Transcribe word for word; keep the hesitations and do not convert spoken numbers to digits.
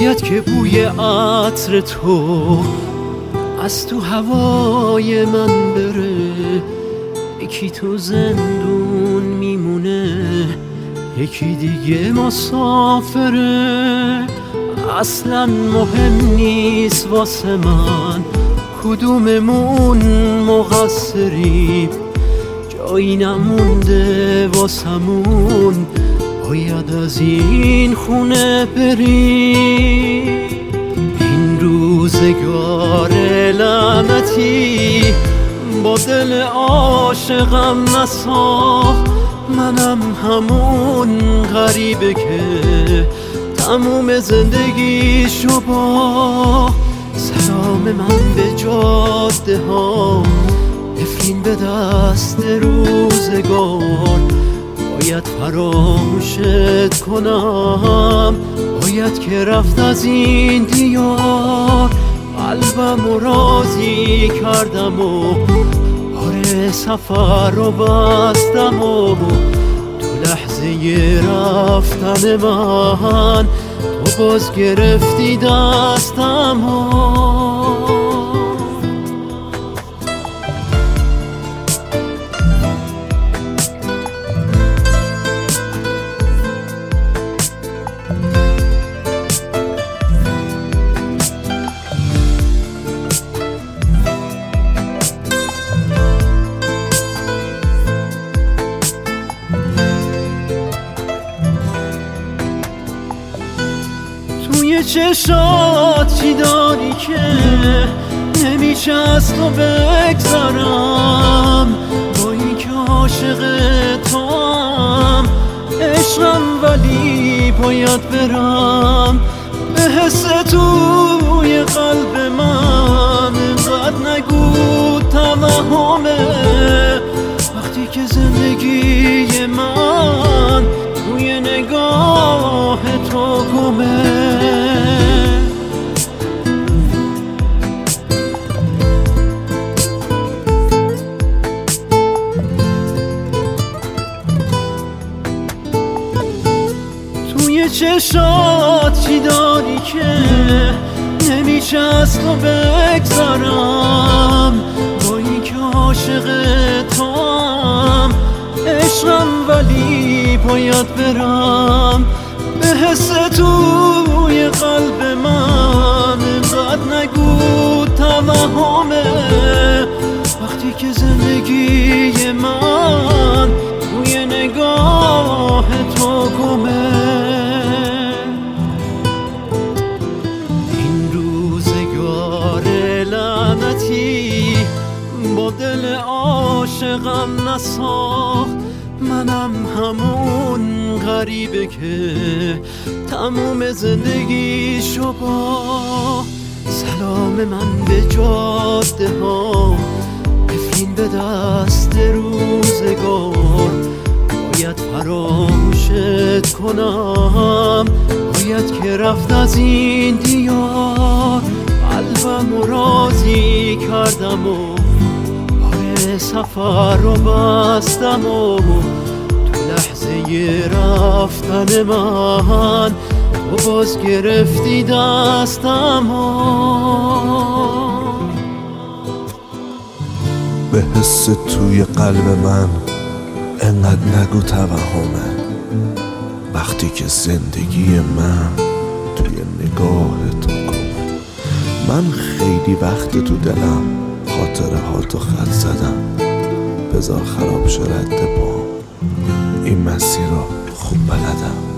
باید که بوی عطر تو از تو هوای من بره. یکی تو زندون میمونه، یکی دیگه مسافره. اصلا مهم نیست واسه من کدوممون مقصریم، جایی نمونده واسمون، باید از این خونه بریم. این روزگار لعنتی با دل عاشقم نساخت، منم همون غریبه که تموم زندگیشو با. سلام من به جاده ها، نفرین به دست روزگار، باید فراموشت کنم، باید که رفت از این دیار. قلبم رو راضی کردم و بار سفر رو بستم و تو لحظه رفتن من تو باز گرفتی دستم و توی چشات چی داری که نمیشه از تو بگذارم؟ با این که عاشق توام عشقم ولی باید برم. به حس توی قلب من اینقدر نگو توهمه، وقتی که زندگی من توی نگاه تو گمه. توی چشات چی داری که نمیشه از تو بگذارم؟ با این که عاشق توام عشقم ولی باید برم. به حس توی قلب من اینقدر نگو توهمه، وقتی که زندگی من توی نگاه تو گمه. این روزگار لعنتی با دل عاشقم نساخت، منم همون غریبه که تموم زندگیشو با. سلام من به جاده ها، نفرین به دست روزگار، باید فراموشت کنم، باید که رفت از این دیار. قلبم رو راضی کردم و بار سفر رو بستم و تو لحظه رفتن من تو باز گرفتی دستم و به حس توی قلب من انقدر نگو توهمه، وقتی که زندگی من توی نگاه تو گمه. من خیلی وقت تو دلم خاطره ها تو خط زدم، بذار خراب شه رد پام، این مسیر رو خوب بلدم.